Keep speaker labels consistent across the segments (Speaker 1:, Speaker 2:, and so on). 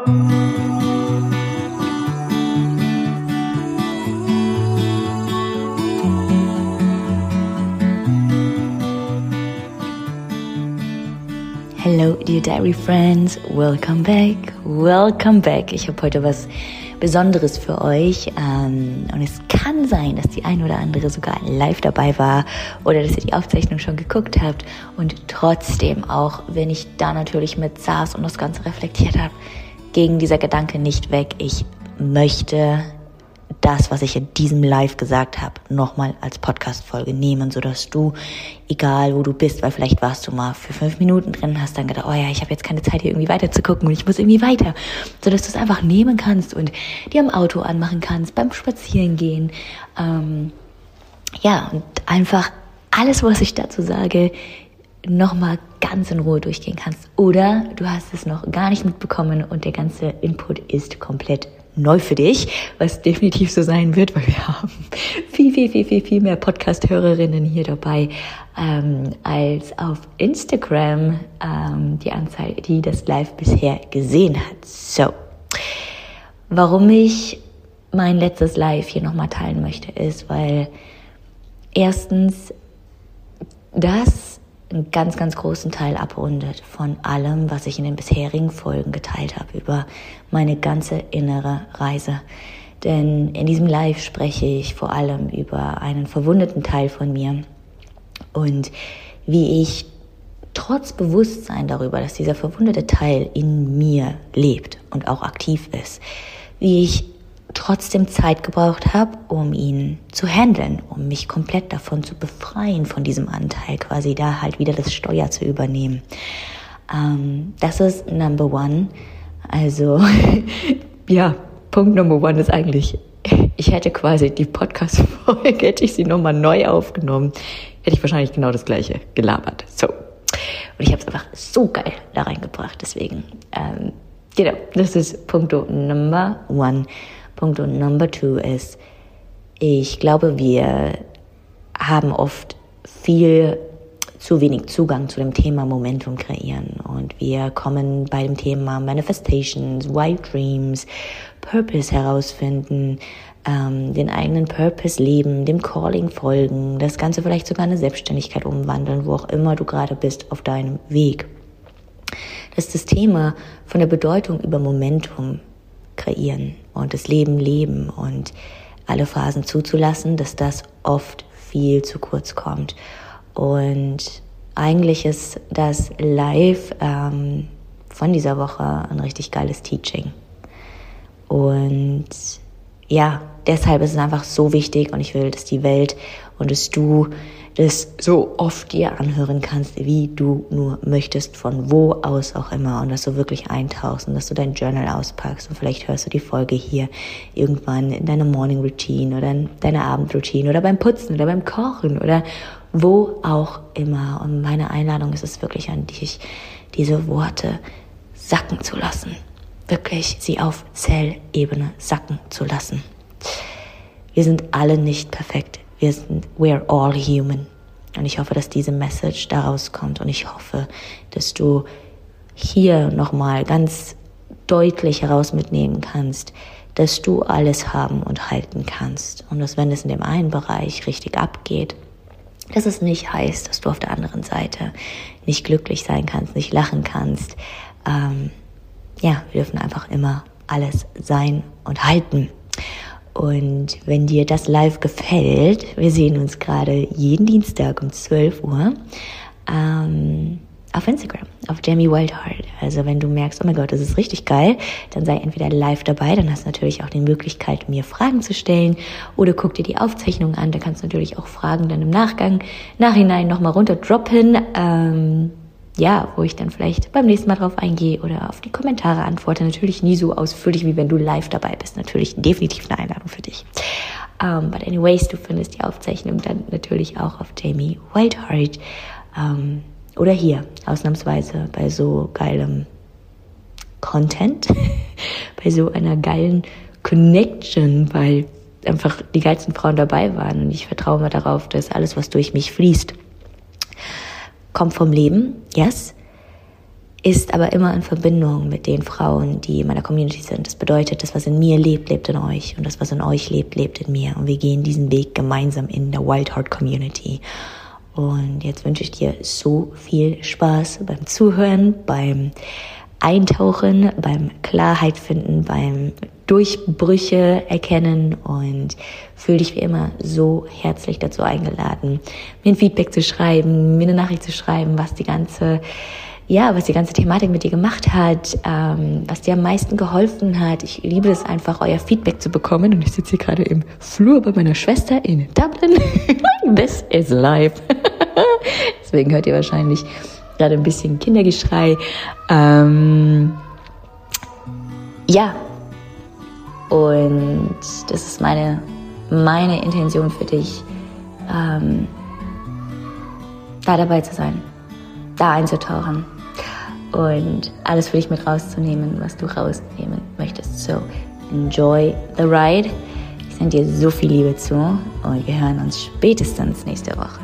Speaker 1: Hello, dear Diary Friends. Welcome back. Welcome back. Ich habe heute was Besonderes für euch. Und es kann sein, dass die eine oder andere sogar live dabei war oder dass ihr die Aufzeichnung schon geguckt habt. Und trotzdem, auch wenn ich da natürlich mit saß und das Ganze reflektiert habe, ging dieser Gedanke nicht weg. Ich möchte das, was ich in diesem Live gesagt habe, nochmal als Podcast-Folge nehmen, sodass du, egal wo du bist, weil vielleicht warst du mal für 5 Minuten drin, hast dann gedacht, oh ja, ich habe jetzt keine Zeit hier irgendwie weiter zu gucken und ich muss irgendwie weiter, sodass du es einfach nehmen kannst und dir im Auto anmachen kannst, beim Spazierengehen, und einfach alles, was ich dazu sage, nochmal ganz in Ruhe durchgehen kannst. Oder du hast es noch gar nicht mitbekommen und der ganze Input ist komplett neu für dich, was definitiv so sein wird, weil wir haben viel mehr Podcast-Hörerinnen hier dabei als auf Instagram die Anzahl, die das Live bisher gesehen hat. So, warum ich mein letztes Live hier nochmal teilen möchte, ist, weil erstens das einen ganz, ganz großen Teil abrundet von allem, was ich in den bisherigen Folgen geteilt habe über meine ganze innere Reise. Denn in diesem Live spreche ich vor allem über einen verwundeten Teil von mir und wie ich trotz Bewusstsein darüber, dass dieser verwundete Teil in mir lebt und auch aktiv ist, wie ich trotzdem Zeit gebraucht habe, um ihn zu handeln, um mich komplett davon zu befreien, von diesem Anteil, quasi da halt wieder das Steuer zu übernehmen. Das ist Number One. Also, ja, Punkt Number One ist eigentlich, ich hätte quasi die Podcast-Folge, hätte ich sie nochmal neu aufgenommen, hätte ich wahrscheinlich genau das Gleiche gelabert. So. Und ich habe es einfach so geil da reingebracht, deswegen, das ist Punkt Number One. Punkt Number Two ist, ich glaube, wir haben oft viel zu wenig Zugang zu dem Thema Momentum kreieren und wir kommen bei dem Thema Manifestations, Wild Dreams, Purpose herausfinden, den eigenen Purpose leben, dem Calling folgen, das Ganze vielleicht sogar in eine Selbstständigkeit umwandeln, wo auch immer du gerade bist auf deinem Weg. Das ist das Thema von der Bedeutung über Momentum kreieren und das Leben leben und alle Phasen zuzulassen, dass das oft viel zu kurz kommt. Und eigentlich ist das Live von dieser Woche ein richtig geiles Teaching. Und ja, deshalb ist es einfach so wichtig und ich will, dass die Welt und dass du das so oft dir anhören kannst, wie du nur möchtest, von wo aus auch immer, und dass du wirklich eintauchst und dass du dein Journal auspackst und vielleicht hörst du die Folge hier irgendwann in deiner Morning Routine oder in deiner Abendroutine oder beim Putzen oder beim Kochen oder wo auch immer. Und meine Einladung ist es wirklich an dich, diese Worte sacken zu lassen, wirklich sie auf Zellebene sacken zu lassen. Wir sind alle nicht perfekt. We're all human. Und ich hoffe, dass diese Message daraus kommt. Und ich hoffe, dass du hier nochmal ganz deutlich heraus mitnehmen kannst, dass du alles haben und halten kannst. Und dass, wenn es in dem einen Bereich richtig abgeht, dass es nicht heißt, dass du auf der anderen Seite nicht glücklich sein kannst, nicht lachen kannst. Wir dürfen einfach immer alles sein und halten. Und wenn dir das Live gefällt, wir sehen uns gerade jeden Dienstag um 12 Uhr auf Instagram, auf Jamie Wildheart. Also wenn du merkst, oh mein Gott, das ist richtig geil, dann sei entweder live dabei, dann hast du natürlich auch die Möglichkeit, mir Fragen zu stellen, oder guck dir die Aufzeichnung an, da kannst du natürlich auch Fragen dann im Nachhinein nochmal runterdroppen, wo ich dann vielleicht beim nächsten Mal drauf eingehe oder auf die Kommentare antworte. Natürlich nie so ausführlich, wie wenn du live dabei bist. Natürlich definitiv eine Einladung für dich. But anyways, du findest die Aufzeichnung dann natürlich auch auf Jamie Wildheart. Oder hier, ausnahmsweise bei so geilem Content, bei so einer geilen Connection, weil einfach die geilsten Frauen dabei waren. Und ich vertraue mal darauf, dass alles, was durch mich fließt, kommt vom Leben, yes. ist aber immer in Verbindung mit den Frauen, die in meiner Community sind. Das bedeutet, das, was in mir lebt, lebt in euch. Und das, was in euch lebt, lebt in mir. Und wir gehen diesen Weg gemeinsam in der Wild Heart Community. Und jetzt wünsche ich dir so viel Spaß beim Zuhören, beim Eintauchen, beim Klarheit finden, beim Durchbrüche erkennen und fühle dich wie immer so herzlich dazu eingeladen, mir ein Feedback zu schreiben, mir eine Nachricht zu schreiben, was die ganze Thematik mit dir gemacht hat, was dir am meisten geholfen hat. Ich liebe es einfach, euer Feedback zu bekommen. Und ich sitze hier gerade im Flur bei meiner Schwester in Dublin. This is life. Deswegen hört ihr wahrscheinlich gerade ein bisschen Kindergeschrei. Und das ist meine Intention für dich, da dabei zu sein, da einzutauchen und alles für dich mit rauszunehmen, was du rausnehmen möchtest. So, enjoy the ride. Ich sende dir so viel Liebe zu und wir hören uns spätestens nächste Woche.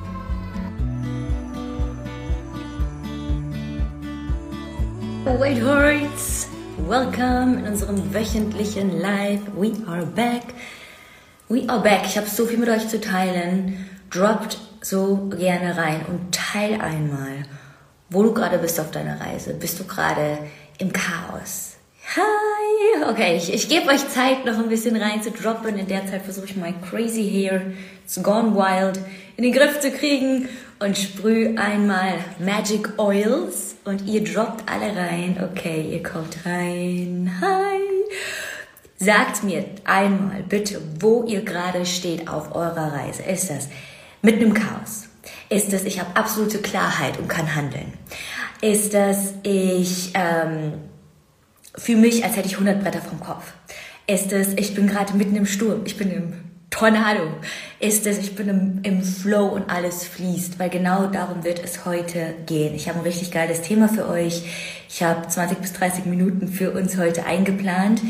Speaker 1: Wild Hearts, welcome in unserem wöchentlichen Live. We are back. Ich habe so viel mit euch zu teilen. Droppt so gerne rein und teil einmal, wo du gerade bist auf deiner Reise. Bist du gerade im Chaos? Hi! Okay, ich gebe euch Zeit, noch ein bisschen rein zu droppen. In der Zeit versuche ich mein Crazy Hair, it's gone wild, in den Griff zu kriegen und sprühe einmal Magic Oils und ihr droppt alle rein. Okay, ihr kommt rein. Hi! Sagt mir einmal bitte, wo ihr gerade steht auf eurer Reise. Ist das mitten im Chaos? Ist es, ich habe absolute Klarheit und kann handeln? Ist das, ich fühle mich, als hätte ich 100 Bretter vom Kopf? Ist es, ich bin gerade mitten im Sturm, ich bin im Tornado? Ist es, ich bin im Flow und alles fließt? Weil genau darum wird es heute gehen. Ich habe ein richtig geiles Thema für euch. Ich habe 20 bis 30 Minuten für uns heute eingeplant.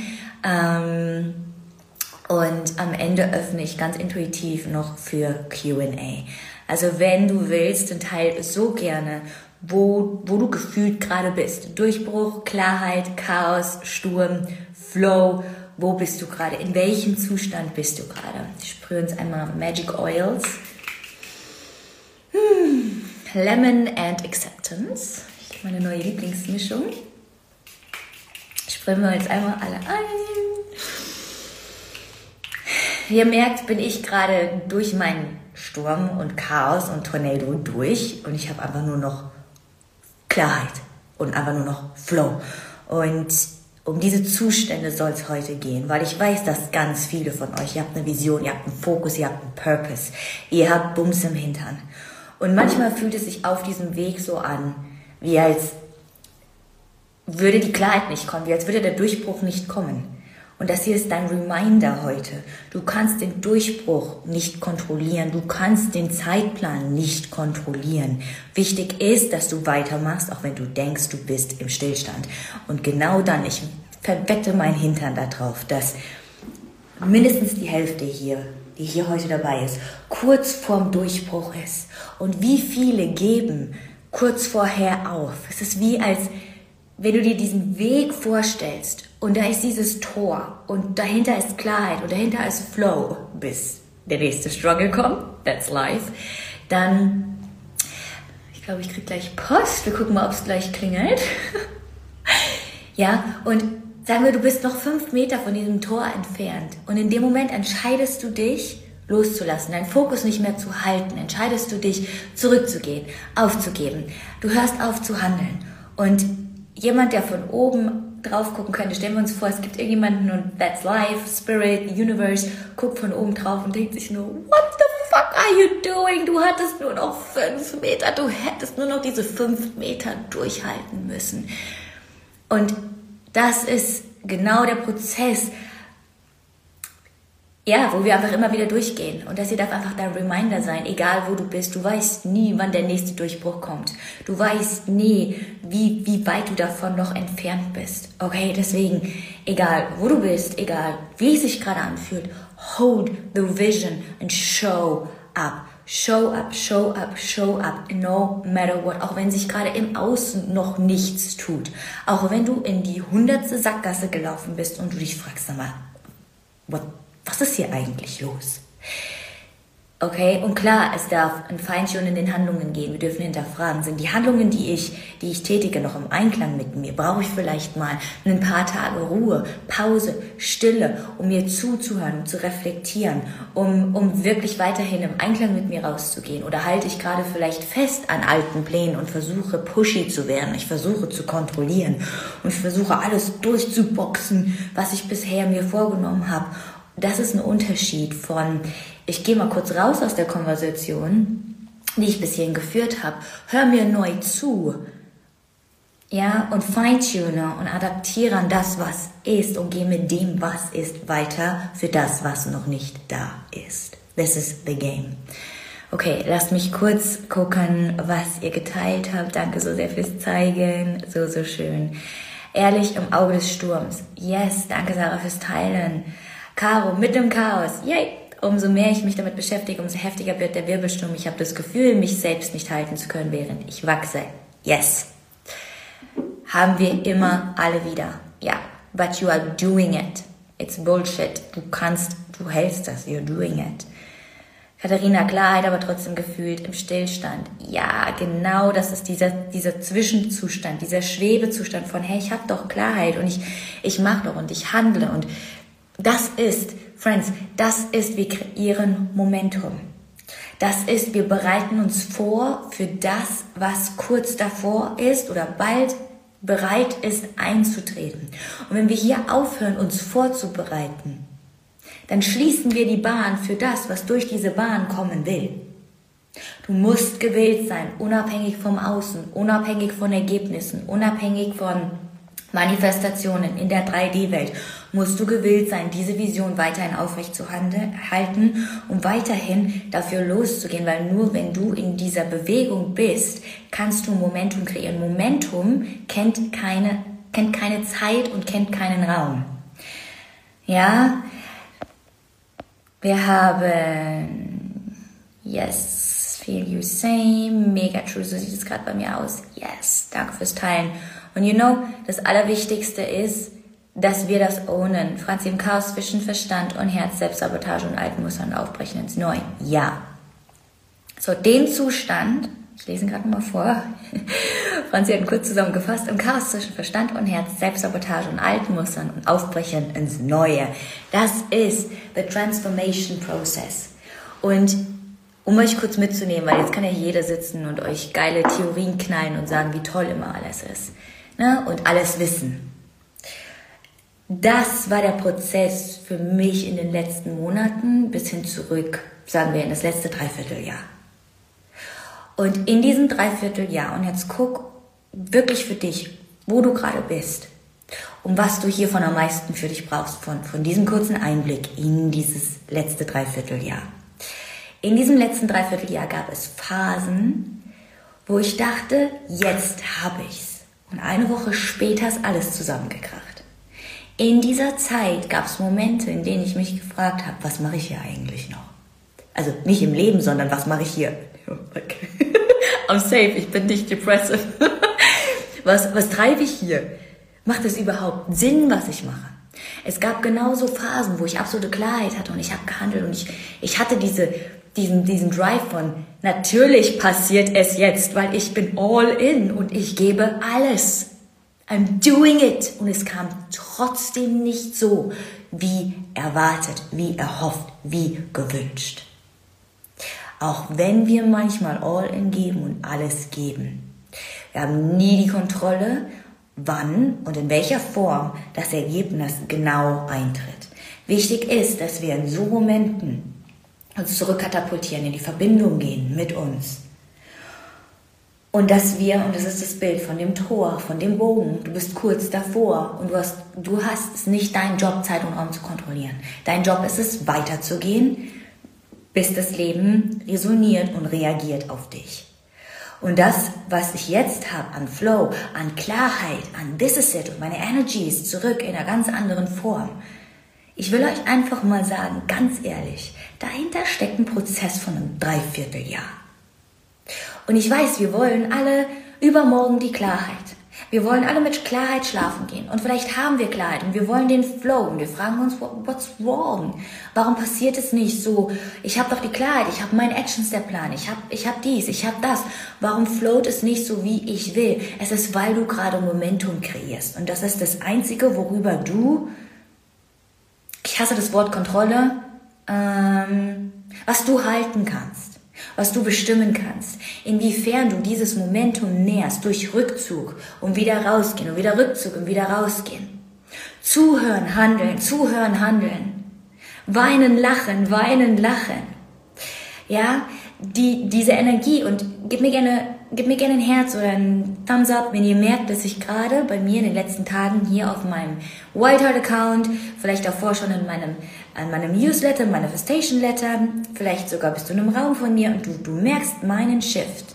Speaker 1: Und am Ende öffne ich ganz intuitiv noch für Q&A. Also wenn du willst, dann teile so gerne, wo du gefühlt gerade bist. Durchbruch, Klarheit, Chaos, Sturm, Flow. Wo bist du gerade? In welchem Zustand bist du gerade? Ich sprühe uns einmal Magic Oils. Lemon and Acceptance. Meine neue Lieblingsmischung. Sprühen wir jetzt einmal alle ein. Wie ihr merkt, bin ich gerade durch meinen Sturm und Chaos und Tornado durch und ich habe einfach nur noch Klarheit und einfach nur noch Flow. Und um diese Zustände soll es heute gehen, weil ich weiß, dass ganz viele von euch, ihr habt eine Vision, ihr habt einen Fokus, ihr habt einen Purpose, ihr habt Bums im Hintern. Und manchmal fühlt es sich auf diesem Weg so an, wie als würde die Klarheit nicht kommen, wie als würde der Durchbruch nicht kommen. Und das hier ist dein Reminder heute. Du kannst den Durchbruch nicht kontrollieren. Du kannst den Zeitplan nicht kontrollieren. Wichtig ist, dass du weitermachst, auch wenn du denkst, du bist im Stillstand. Und genau dann, ich verwette mein Hintern darauf, dass mindestens die Hälfte hier, die hier heute dabei ist, kurz vorm Durchbruch ist. Und wie viele geben kurz vorher auf? Es ist wie als wenn du dir diesen Weg vorstellst und da ist dieses Tor und dahinter ist Klarheit und dahinter ist Flow, bis der nächste Struggle kommt, that's life, dann, ich glaube, ich kriege gleich Post, wir gucken mal, ob es gleich klingelt. Ja, und sagen wir, du bist noch 5 Meter von diesem Tor entfernt und in dem Moment entscheidest du dich, loszulassen, deinen Fokus nicht mehr zu halten, entscheidest du dich, zurückzugehen, aufzugeben. Du hörst auf zu handeln und jemand, der von oben drauf gucken könnte, stellen wir uns vor, es gibt irgendjemanden und that's life, Spirit, Universe, guckt von oben drauf und denkt sich nur, what the fuck are you doing? Du hattest nur noch 5 Meter, du hättest nur noch diese 5 Meter durchhalten müssen. Und das ist genau der Prozess, ja, wo wir einfach immer wieder durchgehen. Und das hier darf einfach dein Reminder sein, egal wo du bist. Du weißt nie, wann der nächste Durchbruch kommt. Du weißt nie, wie weit du davon noch entfernt bist. Okay, deswegen, egal wo du bist, egal wie es sich gerade anfühlt, hold the vision and show up. Show up, show up, show up, no matter what. Auch wenn sich gerade im Außen noch nichts tut. Auch wenn du in die 100. Sackgasse gelaufen bist und du dich fragst, sag mal, was ist hier eigentlich los? Okay, und klar, es darf ein Feintunen in den Handlungen gehen. Wir dürfen hinterfragen, sind die Handlungen, die ich tätige, noch im Einklang mit mir? Brauche ich vielleicht mal ein paar Tage Ruhe, Pause, Stille, um mir zuzuhören, um zu reflektieren, um wirklich weiterhin im Einklang mit mir rauszugehen? Oder halte ich gerade vielleicht fest an alten Plänen und versuche pushy zu werden? Ich versuche zu kontrollieren und ich versuche alles durchzuboxen, was ich bisher mir vorgenommen habe. Das ist ein Unterschied von, ich gehe mal kurz raus aus der Konversation, die ich bis hierhin geführt habe, hör mir neu zu, ja, und feintuner und adaptiere an das, was ist und gehe mit dem, was ist, weiter für das, was noch nicht da ist. This is the game. Okay, lasst mich kurz gucken, was ihr geteilt habt. Danke so sehr fürs Zeigen, so schön. Ehrlich im Auge des Sturms. Yes, danke Sarah fürs Teilen. Caro, mit dem Chaos. Yay! Umso mehr ich mich damit beschäftige, umso heftiger wird der Wirbelsturm. Ich habe das Gefühl, mich selbst nicht halten zu können, während ich wachse. Yes. Haben wir immer alle wieder. Ja. But you are doing it. It's bullshit. Du hältst das. You're doing it. Katharina, Klarheit, aber trotzdem gefühlt im Stillstand. Ja, genau, das ist dieser Zwischenzustand, dieser Schwebezustand von, hey, ich habe doch Klarheit und ich mache doch und ich handle und das ist, Friends, wir kreieren Momentum. Das ist, wir bereiten uns vor für das, was kurz davor ist oder bald bereit ist einzutreten. Und wenn wir hier aufhören, uns vorzubereiten, dann schließen wir die Bahn für das, was durch diese Bahn kommen will. Du musst gewillt sein, unabhängig vom Außen, unabhängig von Ergebnissen, unabhängig von Manifestationen in der 3D-Welt, musst du gewillt sein, diese Vision weiterhin aufrecht zu halten und weiterhin dafür loszugehen, weil nur wenn du in dieser Bewegung bist, kannst du Momentum kreieren. Momentum kennt keine Zeit und kennt keinen Raum. Ja, wir haben, yes, feel you same, mega true, so sieht es gerade bei mir aus. Yes, danke fürs Teilen. Und you know, das Allerwichtigste ist, dass wir das ownen. Franzi, im Chaos zwischen Verstand und Herz, Selbstsabotage und alten Mustern aufbrechen ins Neue. Ja. So, den Zustand, ich lese ihn gerade mal vor, Franzi hat ihn kurz zusammengefasst, im Chaos zwischen Verstand und Herz, Selbstsabotage und alten Mustern und aufbrechen ins Neue. Das ist the transformation process. Und um euch kurz mitzunehmen, weil jetzt kann ja jeder sitzen und euch geile Theorien knallen und sagen, wie toll immer alles ist, ne? Und alles wissen. Das war der Prozess für mich in den letzten Monaten bis hin zurück, sagen wir, in das letzte Dreivierteljahr. Und in diesem Dreivierteljahr, und jetzt guck wirklich für dich, wo du gerade bist und was du hiervon am meisten für dich brauchst, von diesem kurzen Einblick in dieses letzte Dreivierteljahr. In diesem letzten Dreivierteljahr gab es Phasen, wo ich dachte, jetzt habe ich's. Und eine Woche später ist alles zusammengekracht. In dieser Zeit gab es Momente, in denen ich mich gefragt habe, was mache ich hier eigentlich noch? Also nicht im Leben, sondern was mache ich hier? I'm safe, ich bin nicht depressive. Was treibe ich hier? Macht es überhaupt Sinn, was ich mache? Es gab genauso Phasen, wo ich absolute Klarheit hatte und ich habe gehandelt und ich hatte diesen Drive von, natürlich passiert es jetzt, weil ich bin all in und ich gebe alles. I'm doing it. Und es kam trotzdem nicht so, wie erwartet, wie erhofft, wie gewünscht. Auch wenn wir manchmal all in geben und alles geben. Wir haben nie die Kontrolle, wann und in welcher Form das Ergebnis genau eintritt. Wichtig ist, dass wir in so Momenten uns zurückkatapultieren, in die Verbindung gehen mit uns. Und dass wir, und das ist das Bild von dem Tor, von dem Bogen, du bist kurz davor und du hast es nicht dein Job, Zeit und Raum zu kontrollieren. Dein Job ist es, weiterzugehen, bis das Leben resoniert und reagiert auf dich. Und das, was ich jetzt habe an Flow, an Klarheit, an This is it und meine Energy ist zurück in einer ganz anderen Form. Ich will euch einfach mal sagen, ganz ehrlich, dahinter steckt ein Prozess von einem Dreivierteljahr. Und ich weiß, wir wollen alle übermorgen die Klarheit. Wir wollen alle mit Klarheit schlafen gehen. Und vielleicht haben wir Klarheit und wir wollen den Flow. Und wir fragen uns, what's wrong? Warum passiert es nicht so? Ich habe doch die Klarheit, ich habe meinen Action-Step-Plan, ich hab dies, ich habe das. Warum float es nicht so, wie ich will? Es ist, weil du gerade Momentum kreierst. Und das ist das Einzige, worüber du, ich hasse das Wort Kontrolle, was du halten kannst. Was du bestimmen kannst, inwiefern du dieses Momentum nährst durch Rückzug und wieder rausgehen und wieder Rückzug und wieder rausgehen. Zuhören, handeln, weinen, lachen. Ja, diese Energie und gib mir gerne ein Herz oder ein Thumbs up, wenn ihr merkt, dass ich gerade bei mir in den letzten Tagen hier auf meinem Whiteheart-Account, vielleicht davor schon an meinem Newsletter, Manifestation Letter, vielleicht sogar bist du in einem Raum von mir und du merkst meinen Shift.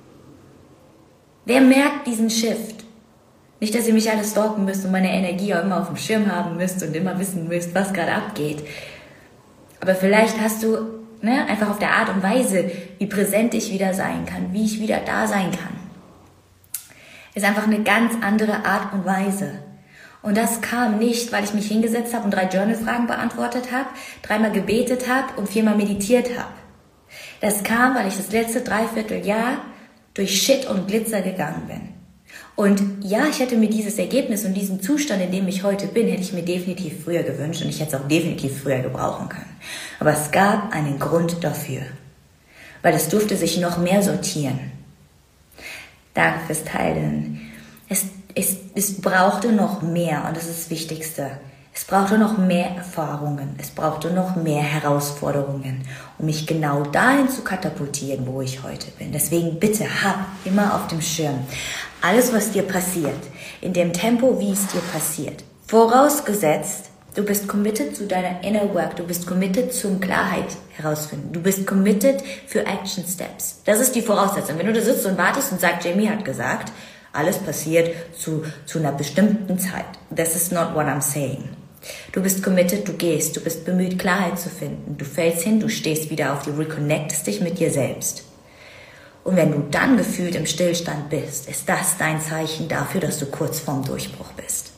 Speaker 1: Wer merkt diesen Shift? Nicht, dass ihr mich alle stalken müsst und meine Energie auch immer auf dem Schirm haben müsst und immer wissen müsst, was gerade abgeht. Aber vielleicht hast du einfach auf der Art und Weise, wie präsent ich wieder sein kann, wie ich wieder da sein kann. Ist einfach eine ganz andere Art und Weise. Und das kam nicht, weil ich mich hingesetzt habe und 3 Journal-Fragen beantwortet habe, 3-mal gebetet habe und 4-mal meditiert habe. Das kam, weil ich das letzte Dreivierteljahr durch Shit und Glitzer gegangen bin. Und ja, ich hätte mir dieses Ergebnis und diesen Zustand, in dem ich heute bin, hätte ich mir definitiv früher gewünscht und ich hätte es auch definitiv früher gebrauchen können. Aber es gab einen Grund dafür, weil es durfte sich noch mehr sortieren. Danke fürs Teilen. Es brauchte noch mehr und das ist das Wichtigste. Es brauchte noch mehr Erfahrungen, es brauchte noch mehr Herausforderungen, um mich genau dahin zu katapultieren, wo ich heute bin. Deswegen bitte hab immer auf dem Schirm alles, was dir passiert, in dem Tempo, wie es dir passiert. Vorausgesetzt, du bist committed zu deiner Inner Work, du bist committed zum Klarheit herausfinden, du bist committed für Action Steps. Das ist die Voraussetzung. Wenn du da sitzt und wartest und sagst, Jamie hat gesagt, alles passiert zu einer bestimmten Zeit. This is not what I'm saying. Du bist committed, du gehst, du bist bemüht, Klarheit zu finden. Du fällst hin, du stehst wieder auf, du reconnectest dich mit dir selbst. Und wenn du dann gefühlt im Stillstand bist, ist das dein Zeichen dafür, dass du kurz vorm Durchbruch bist.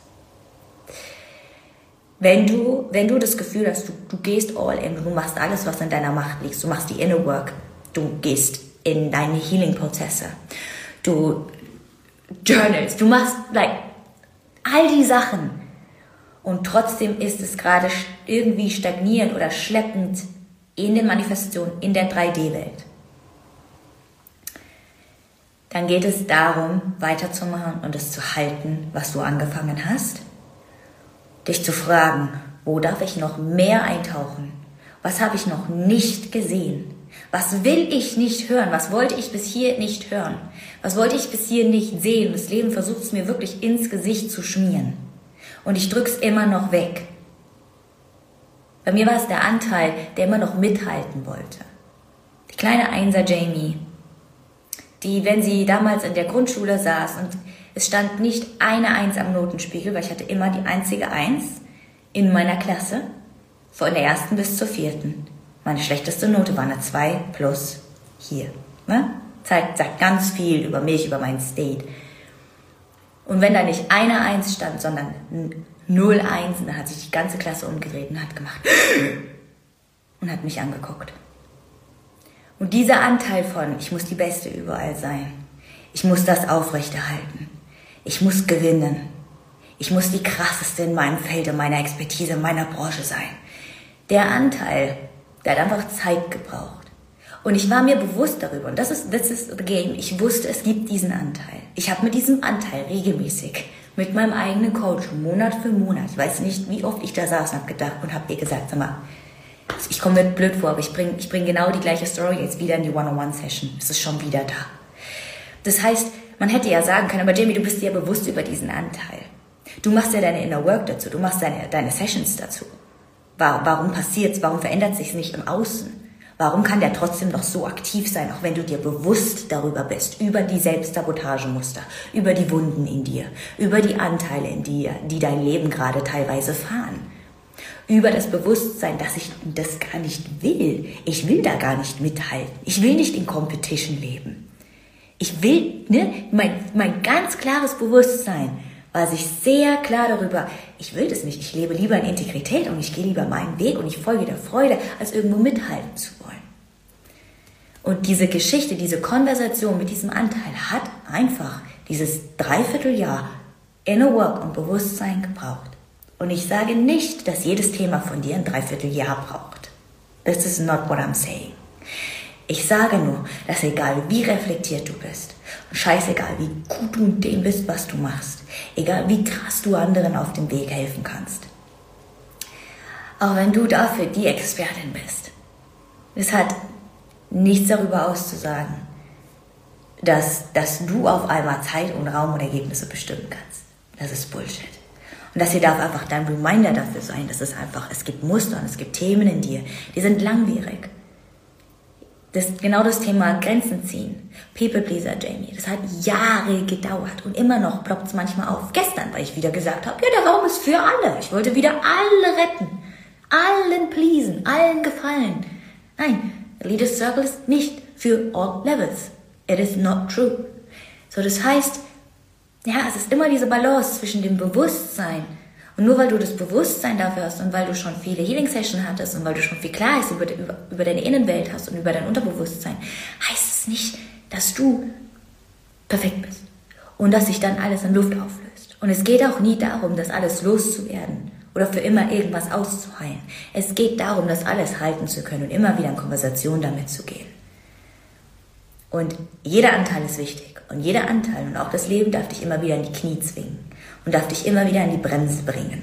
Speaker 1: Wenn du das Gefühl hast, du gehst all in, du machst alles, was in deiner Macht liegt, du machst die Inner Work, du gehst in deine Healing-Prozesse, du journalst, du machst all die Sachen und trotzdem ist es gerade irgendwie stagnierend oder schleppend in der Manifestation, in der 3D-Welt. Dann geht es darum, weiterzumachen und es zu halten, was du angefangen hast. Dich zu fragen, wo darf ich noch mehr eintauchen? Was habe ich noch nicht gesehen? Was will ich nicht hören? Was wollte ich bis hier nicht hören? Was wollte ich bis hier nicht sehen? Das Leben versucht es mir wirklich ins Gesicht zu schmieren. Und ich drück's immer noch weg. Bei mir war es der Anteil, der immer noch mithalten wollte. Die kleine Einser Jamie, die, wenn sie damals in der Grundschule saß und es stand nicht eine Eins am Notenspiegel, weil ich hatte immer die einzige Eins in meiner Klasse, von der 1. bis zur 4. Meine schlechteste Note war eine 2 plus hier. Ne? Sagt ganz viel über mich, über mein State. Und wenn da nicht eine Eins stand, sondern 0 Einsen, dann hat sich die ganze Klasse umgedreht und hat gemacht und hat mich angeguckt. Und dieser Anteil von, ich muss die Beste überall sein, ich muss das aufrechterhalten, ich muss gewinnen, ich muss die Krasseste in meinem Feld, in meiner Expertise, in meiner Branche sein. Der Anteil, der hat einfach Zeit gebraucht. Und ich war mir bewusst darüber, und das ist the game, ich wusste, es gibt diesen Anteil. Ich habe mit diesem Anteil regelmäßig, mit meinem eigenen Coach, Monat für Monat, ich weiß nicht, wie oft ich da saß und habe gedacht und habe ihr gesagt, sag mal, ich komme mir blöd vor, aber ich bring genau die gleiche Story jetzt wieder in die One-on-One-Session. Es ist schon wieder da. Das heißt, man hätte ja sagen können, aber Jamie, du bist dir ja bewusst über diesen Anteil. Du machst ja deine Inner Work dazu, du machst deine Sessions dazu. Warum passiert's? Warum verändert sich's nicht im Außen? Warum kann der trotzdem noch so aktiv sein, auch wenn du dir bewusst darüber bist, über die Selbstsabotagemuster, über die Wunden in dir, über die Anteile in dir, die dein Leben gerade teilweise fahren? Über das Bewusstsein, dass ich das gar nicht will. Ich will da gar nicht mithalten. Ich will nicht in Competition leben. Ich will, mein ganz klares Bewusstsein war sich sehr klar darüber, ich will das nicht. Ich lebe lieber in Integrität und ich gehe lieber meinen Weg und ich folge der Freude, als irgendwo mithalten zu wollen. Und diese Geschichte, diese Konversation mit diesem Anteil hat einfach dieses Dreivierteljahr Inner Work und Bewusstsein gebraucht. Und ich sage nicht, dass jedes Thema von dir ein Dreivierteljahr braucht. This is not what I'm saying. Ich sage nur, dass egal wie reflektiert du bist, und scheißegal wie gut du in dem bist, was du machst, egal wie krass du anderen auf dem Weg helfen kannst, auch wenn du dafür die Expertin bist, es hat nichts darüber auszusagen, dass du auf einmal Zeit und Raum und Ergebnisse bestimmen kannst. Das ist Bullshit. Und das hier darf einfach dein Reminder dafür sein, dass es gibt Muster und es gibt Themen in dir, die sind langwierig. Genau das Thema Grenzen ziehen. People Pleaser, Jamie. Das hat Jahre gedauert und immer noch ploppt es manchmal auf. Gestern, weil ich wieder gesagt habe, ja, der Raum ist für alle. Ich wollte wieder alle retten. Allen pleasen, allen gefallen. Nein, der Leaders Circle ist nicht für all levels. It is not true. So, das heißt, ja, es ist immer diese Balance zwischen dem Bewusstsein. Und nur weil du das Bewusstsein dafür hast und weil du schon viele Healing-Sessions hattest und weil du schon viel Klarheit über deine Innenwelt hast und über dein Unterbewusstsein, heißt es nicht, dass du perfekt bist und dass sich dann alles in Luft auflöst. Und es geht auch nie darum, das alles loszuwerden oder für immer irgendwas auszuheilen. Es geht darum, das alles halten zu können und immer wieder in Konversation damit zu gehen. Und jeder Anteil ist wichtig und jeder Anteil und auch das Leben darf dich immer wieder in die Knie zwingen und darf dich immer wieder in die Bremse bringen,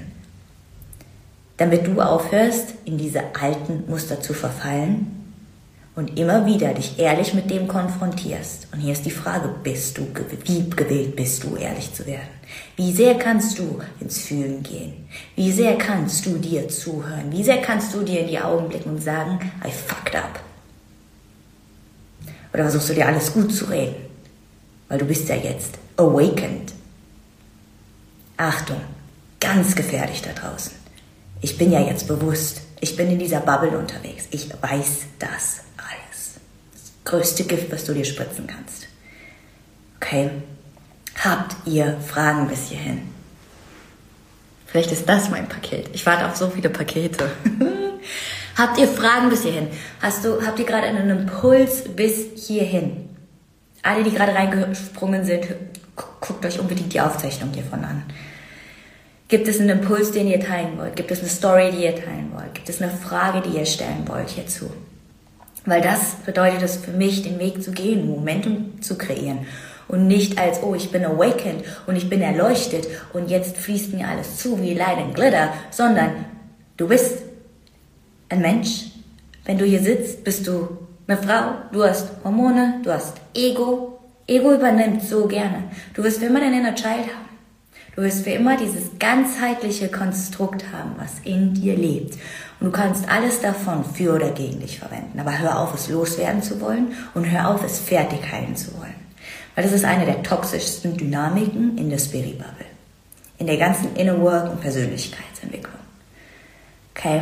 Speaker 1: damit du aufhörst, in diese alten Muster zu verfallen und immer wieder dich ehrlich mit dem konfrontierst. Und hier ist die Frage, wie gewillt bist du, ehrlich zu werden? Wie sehr kannst du ins Fühlen gehen? Wie sehr kannst du dir zuhören? Wie sehr kannst du dir in die Augen blicken und sagen, I fucked up? Oder versuchst du dir alles gut zu reden? Weil du bist ja jetzt awakened. Achtung, ganz gefährlich da draußen. Ich bin ja jetzt bewusst. Ich bin in dieser Bubble unterwegs. Ich weiß das alles. Das größte Gift, was du dir spritzen kannst. Okay? Habt ihr Fragen bis hierhin? Vielleicht ist das mein Paket. Ich warte auf so viele Pakete. Habt ihr Fragen bis hierhin? Habt ihr gerade einen Impuls bis hierhin? Alle, die gerade reingesprungen sind, guckt euch unbedingt die Aufzeichnung hiervon an. Gibt es einen Impuls, den ihr teilen wollt? Gibt es eine Story, die ihr teilen wollt? Gibt es eine Frage, die ihr stellen wollt hierzu? Weil das bedeutet es für mich, den Weg zu gehen, Momentum zu kreieren. Und nicht als, oh, ich bin awakened und ich bin erleuchtet und jetzt fließt mir alles zu wie Light and Glitter, sondern du bist ein Mensch. Wenn du hier sitzt, bist du eine Frau, du hast Hormone, du hast Ego. Ego übernimmt so gerne. Du wirst für immer dein Inner Child haben. Du wirst für immer dieses ganzheitliche Konstrukt haben, was in dir lebt. Und du kannst alles davon für oder gegen dich verwenden. Aber hör auf, es loswerden zu wollen und hör auf, es fertig heilen zu wollen. Weil das ist eine der toxischsten Dynamiken in der Spirit Bubble. In der ganzen Inner Work und Persönlichkeitsentwicklung. Okay?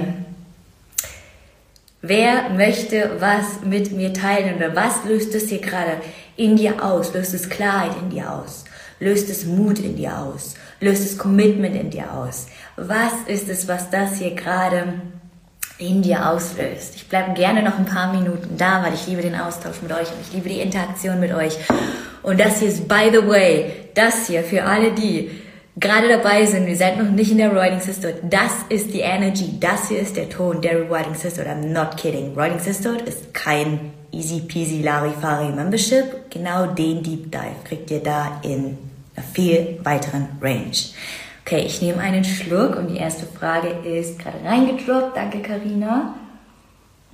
Speaker 1: Wer möchte was mit mir teilen oder was löst es hier gerade in dir aus? Löst es Klarheit in dir aus? Löst es Mut in dir aus? Löst es Commitment in dir aus? Was ist es, was das hier gerade in dir auslöst? Ich bleibe gerne noch ein paar Minuten da, weil ich liebe den Austausch mit euch und ich liebe die Interaktion mit euch. Und das hier ist, by the way, das hier für alle, die gerade dabei sind, ihr seid noch nicht in der Rewriting Sisterhood, das ist die Energy, das hier ist der Ton der Rewriting Sisterhood. I'm not kidding. Rewriting Sisterhood ist kein easy peasy Larifari Membership. Genau den Deep Dive kriegt ihr da in einer viel weiteren Range. Okay, ich nehme einen Schluck und die erste Frage ist gerade reingedroppt. Danke, Carina. Oh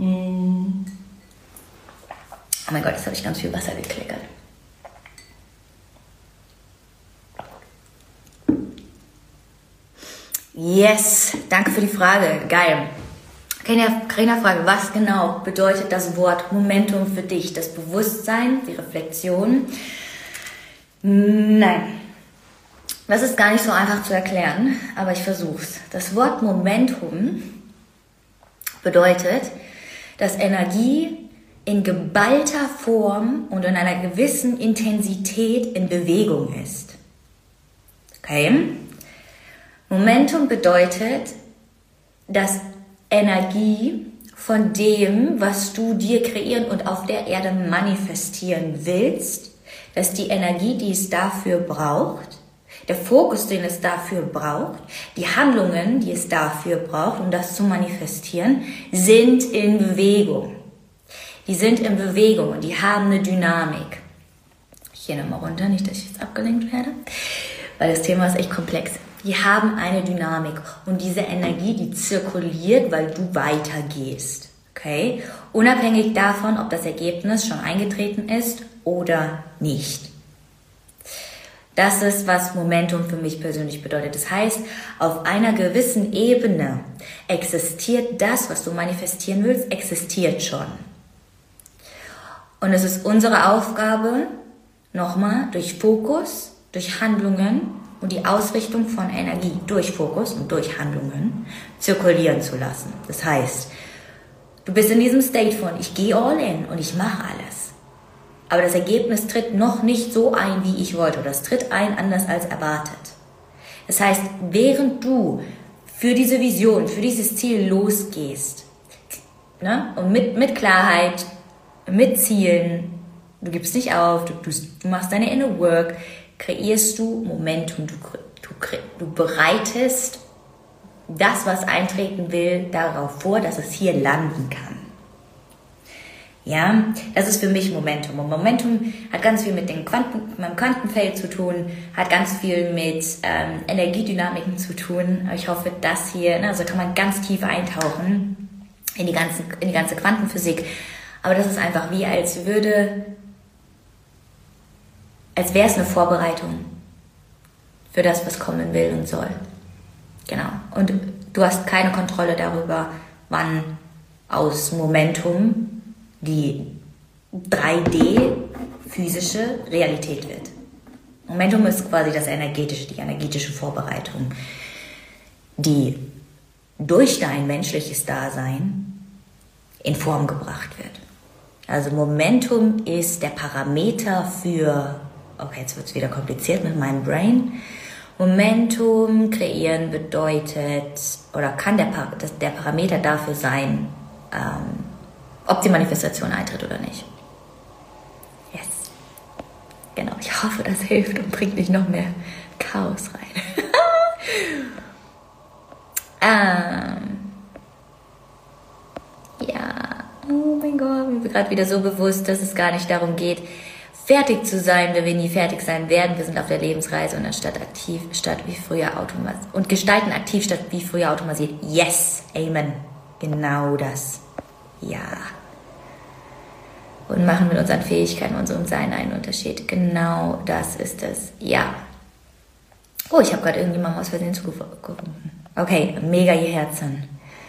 Speaker 1: mein Gott, jetzt habe ich ganz viel Wasser gekleckert. Yes, danke für die Frage. Geil. Carina Frage, was genau bedeutet das Wort Momentum für dich? Das Bewusstsein, die Reflexion? Nein. Das ist gar nicht so einfach zu erklären, aber ich versuch's. Das Wort Momentum bedeutet, dass Energie in geballter Form und in einer gewissen Intensität in Bewegung ist. Okay? Momentum bedeutet, dass Energie von dem, was du dir kreieren und auf der Erde manifestieren willst, dass die Energie, die es dafür braucht, der Fokus, den es dafür braucht, die Handlungen, die es dafür braucht, um das zu manifestieren, sind in Bewegung. Die sind in Bewegung und die haben eine Dynamik. Ich gehe nochmal runter, nicht, dass ich jetzt abgelenkt werde, weil das Thema ist echt komplex. Die haben eine Dynamik und diese Energie, die zirkuliert, weil du weitergehst. Okay? Unabhängig davon, ob das Ergebnis schon eingetreten ist oder nicht. Das ist, was Momentum für mich persönlich bedeutet. Das heißt, auf einer gewissen Ebene existiert das, was du manifestieren willst, existiert schon. Und es ist unsere Aufgabe, nochmal durch Fokus, durch Handlungen und die Ausrichtung von Energie durch Fokus und durch Handlungen zirkulieren zu lassen. Das heißt, du bist in diesem State von, ich gehe all in und ich mache alles. Aber das Ergebnis tritt noch nicht so ein, wie ich wollte. Oder es tritt ein anders als erwartet. Das heißt, während du für diese Vision, für dieses Ziel losgehst, ne, und mit Klarheit, mit Zielen, du gibst nicht auf, du machst deine Inner Work, kreierst du Momentum, du bereitest das, was eintreten will, darauf vor, dass es hier landen kann. Ja, das ist für mich Momentum. Und Momentum hat ganz viel mit meinem Quantenfeld zu tun, hat ganz viel mit Energiedynamiken zu tun. Aber ich hoffe, das hier, also kann man ganz tief eintauchen in die ganze Quantenphysik. Aber das ist einfach wie, als wäre es eine Vorbereitung für das, was kommen will und soll. Genau. Und du hast keine Kontrolle darüber, wann aus Momentum die 3D-physische Realität wird. Momentum ist quasi die energetische Vorbereitung, die durch dein menschliches Dasein in Form gebracht wird. Also Momentum ist der Parameter für, okay, jetzt wird es wieder kompliziert mit meinem Brain. Momentum kreieren bedeutet, oder kann der Parameter dafür sein, ob die Manifestation eintritt oder nicht. Yes. Genau, ich hoffe, das hilft und bringt nicht noch mehr Chaos rein. Ja, oh mein Gott, mir wird gerade wieder so bewusst, dass es gar nicht darum geht, fertig zu sein, wenn wir nie fertig sein werden. Wir sind auf der Lebensreise und anstatt aktiv statt wie früher automatisiert und gestalten aktiv statt wie früher automatisiert. Yes, Amen. Genau das. Ja. Und machen mit unseren Fähigkeiten, unserem Sein einen Unterschied. Genau das ist es. Ja. Oh, ich habe gerade irgendjemandem aus Versehen zugefunden. Okay, mega ihr Herzen.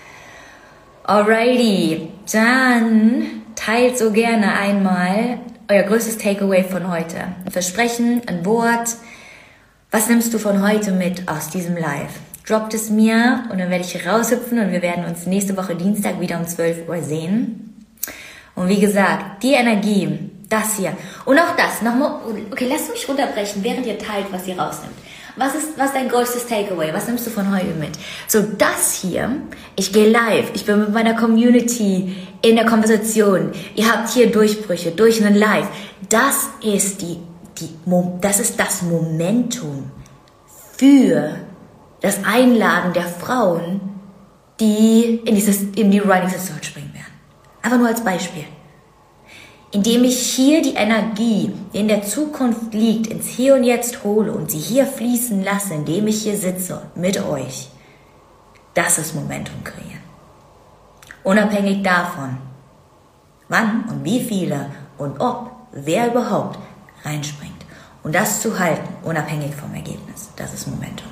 Speaker 1: Alrighty, dann teilt so gerne einmal euer größtes Takeaway von heute. Ein Versprechen, ein Wort. Was nimmst du von heute mit aus diesem Live? Droppt es mir und dann werde ich raushüpfen und wir werden uns nächste Woche Dienstag wieder um 12 Uhr sehen. Und wie gesagt, die Energie, das hier und auch das, nochmal, okay, lasst mich runterbrechen, während ihr teilt, was ihr rausnimmt. Was ist dein größtes Takeaway? Was nimmst du von heute mit? So, das hier, ich gehe live, ich bin mit meiner Community in der Konversation, ihr habt hier Durchbrüche durch einen Live. Das ist das ist das Momentum für das Einladen der Frauen, die in die Rising Sisterhood springen werden. Einfach nur als Beispiel. Indem ich hier die Energie, die in der Zukunft liegt, ins Hier und Jetzt hole und sie hier fließen lasse, indem ich hier sitze mit euch. Das ist Momentum kreieren. Unabhängig davon, wann und wie viele und ob, wer überhaupt reinspringt. Und das zu halten, unabhängig vom Ergebnis. Das ist Momentum.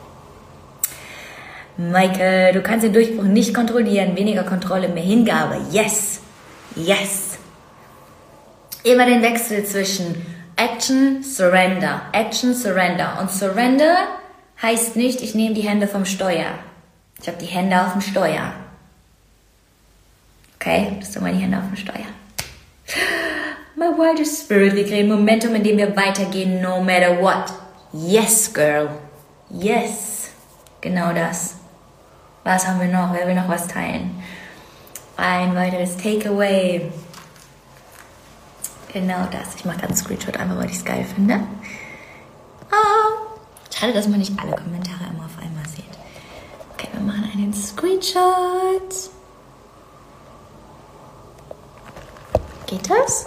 Speaker 1: Maike, du kannst den Durchbruch nicht kontrollieren. Weniger Kontrolle, mehr Hingabe. Yes. Yes. Immer den Wechsel zwischen Action, Surrender. Action, Surrender. Und Surrender heißt nicht, ich nehme die Hände vom Steuer. Ich habe die Hände auf dem Steuer. Okay, das sind meine Hände auf dem Steuer. My wildest spirit. Wir kriegen Momentum, in dem wir weitergehen, no matter what. Yes, girl. Yes. Genau das. Was haben wir noch? Wer will noch was teilen? Ein weiteres Takeaway. Genau das. Ich mache gerade einen Screenshot, einfach weil ich es geil finde. Oh. Schade, dass man nicht alle Kommentare immer auf einmal sieht. Okay, wir machen einen Screenshot. Geht das?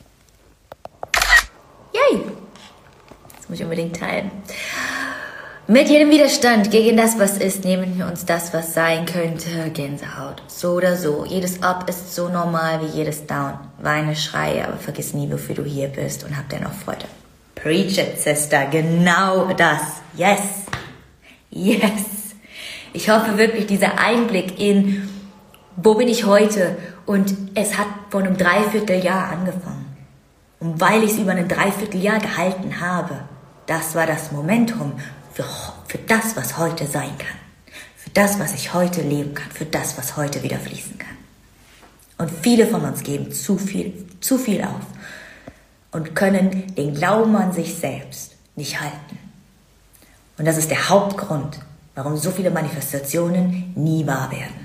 Speaker 1: Yay! Das muss ich unbedingt teilen. Mit jedem Widerstand gegen das, was ist, nehmen wir uns das, was sein könnte. Gänsehaut. So oder so. Jedes Up ist so normal wie jedes Down. Weine, schreie, aber vergiss nie, wofür du hier bist und hab dennoch Freude. Preach it, Sister. Genau das. Yes. Yes. Ich hoffe wirklich, dieser Einblick in, wo bin ich heute? Und es hat vor einem Dreivierteljahr angefangen. Und weil ich es über ein Dreivierteljahr gehalten habe, das war das Momentum für das, was heute sein kann. Für das, was ich heute leben kann. Für das, was heute wieder fließen kann. Und viele von uns geben zu viel auf. Und können den Glauben an sich selbst nicht halten. Und das ist der Hauptgrund, warum so viele Manifestationen nie wahr werden.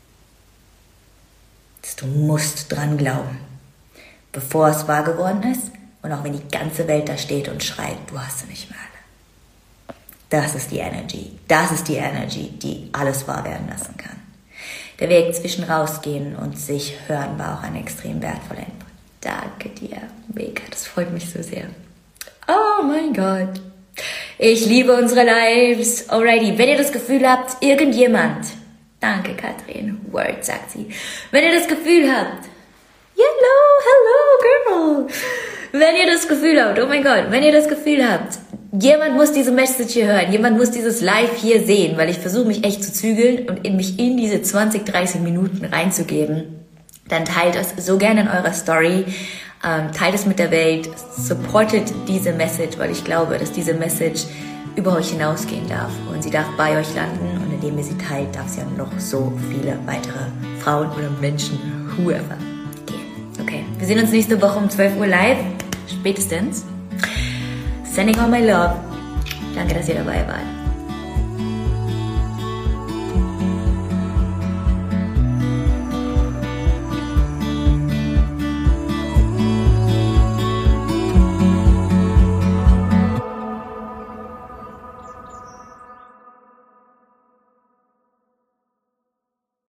Speaker 1: Du musst dran glauben, bevor es wahr geworden ist und auch wenn die ganze Welt da steht und schreit, du hast sie nicht mehr alle. Das ist die Energy. Das ist die Energy, die alles wahr werden lassen kann. Der Weg zwischen rausgehen und sich hören war auch ein extrem wertvoller Input. Danke dir, mega, das freut mich so sehr. Oh mein Gott. Ich liebe unsere Lives. Alrighty, wenn ihr das Gefühl habt, irgendjemand... Danke, Katrin. Word, sagt sie. Wenn ihr das Gefühl habt, hello, girl. Wenn ihr das Gefühl habt, oh mein Gott, wenn ihr das Gefühl habt, jemand muss diese Message hier hören, jemand muss dieses Live hier sehen, weil ich versuche mich echt zu zügeln und mich in diese 20, 30 Minuten reinzugeben, dann teilt es so gerne in eurer Story, teilt es mit der Welt, supportet diese Message, weil ich glaube, dass diese Message über euch hinausgehen darf und sie darf bei euch landen und indem ihr sie teilt, darf sie an noch so viele weitere Frauen oder Menschen, whoever, gehen. Okay, wir sehen uns nächste Woche um 12 Uhr live, spätestens. Sending all my love. Danke, dass ihr dabei wart.